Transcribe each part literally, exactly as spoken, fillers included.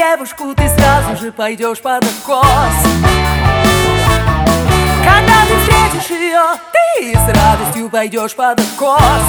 девушку, ты сразу же пойдешь под откос. Когда ты встретишь ее, ты с радостью пойдешь под откос.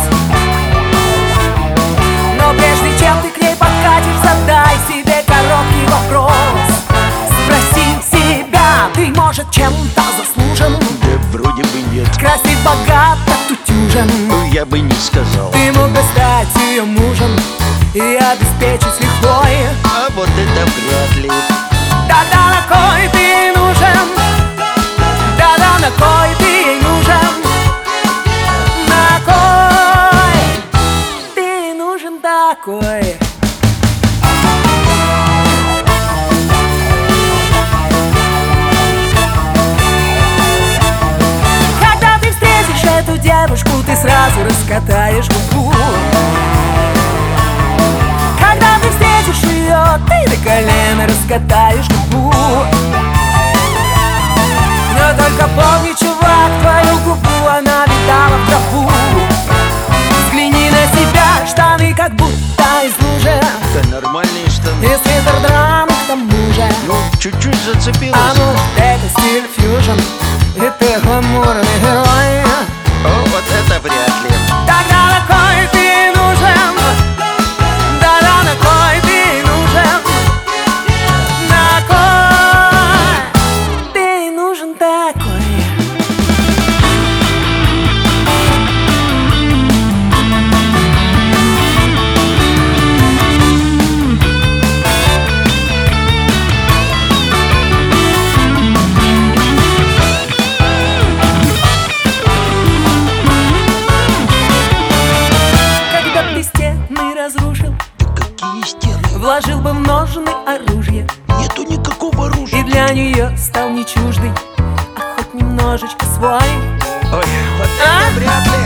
Но прежде чем ты к ней подкатишь, задай себе короткий вопрос. Спроси себя, ты, может, чем-то заслужен? Да вроде бы нет. Красив, богат, отутюжен. Я бы не сказал. Ты мог бы стать ее мужем и обеспечить с лихвой. А вот это вряд ли. Да-да, на кой ты ей нужен? Да-да, на кой ты ей нужен? На кой ты ей нужен такой? Когда ты встретишь эту девушку, ты сразу раскатаешь губу. Когда ты встретишь ее, ты до колена раскатаешь губу. Но только помни, чувак, твою губу она видала в траву. Взгляни на себя, штаны как будто из лужи. Да нормальные штаны. И свитер драный к тому же. Ну, чуть-чуть зацепилась. А может, это стиль фьюжн, и ты гламурный герой. О, вот это вряд ли. Тогда на кой ты ей нужен? Да-да, на кой ты ей нужен? На кой ты ей нужен такой? Когда б ты стены разрушил, Да какие стены? вложил бы в ножны оружие, Нету никакого оружия. и для нее стал не чуждый, а хоть немножечко свой. Ой, вот А? это вряд ли.